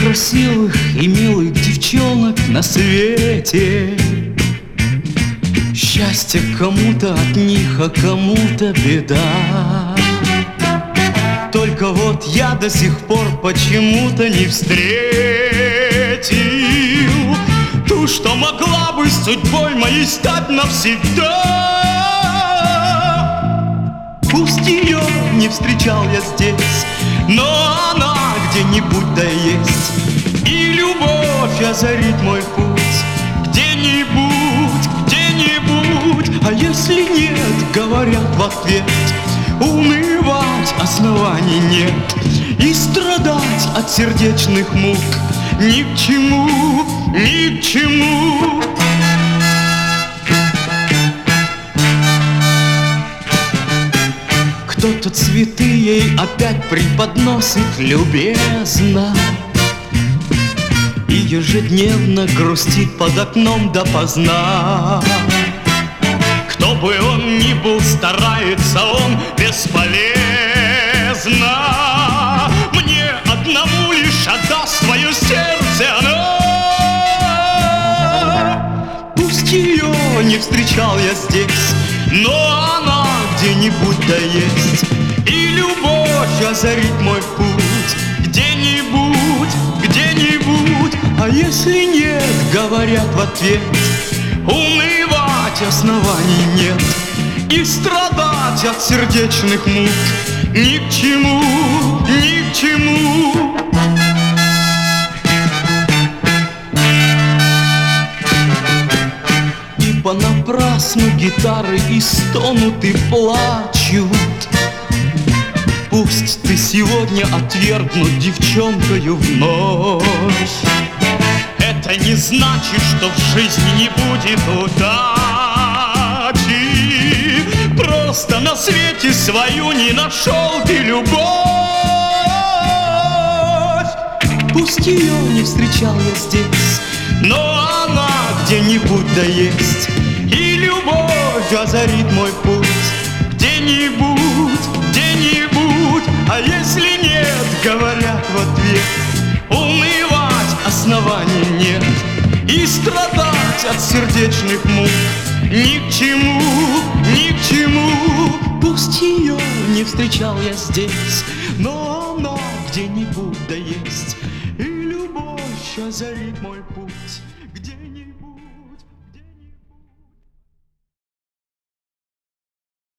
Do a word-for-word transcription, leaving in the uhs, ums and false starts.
красивых и милых девчонок на свете. Счастье кому-то от них, а кому-то беда. Только вот я до сих пор почему-то не встретил ту, что могла бы судьбой моей стать навсегда. Пусть ее не встречал я здесь, но она где-нибудь да есть, и любовь озарит мой путь где-нибудь, где-нибудь. А если нет, говорят в ответ, унывать оснований нет, и страдать от сердечных мук ни к чему, ни к чему. Кто-то цветы ей опять преподносит любезно и ежедневно грустит под окном допоздна. Кто бы он ни был, старается он бесполезно. Мне одному лишь отдаст свое сердце оно. Пусть ее не встречал я здесь, но она где-нибудь да есть, и любовь озарит мой путь где-нибудь, где-нибудь. А если нет, говорят в ответ, унывать оснований нет, и страдать от сердечных мук ни к чему, ни к чему. И понапрасну гитары и стонут, и плачут. Пусть ты сегодня отвергнут девчонкою вновь, это не значит, что в жизни не будет удачи. Просто на свете свою не нашел ты любовь. Пусть ее не встречал я здесь, но она где-нибудь да есть, и любовь озарит мой путь где-нибудь, где-нибудь. А если нет, говорят в ответ, унывать оснований нет, и страдать от сердечных мук ни к чему, ни к чему. Пусть ее не встречал я здесь, но она где-нибудь да есть, и любовь озарит мой путь.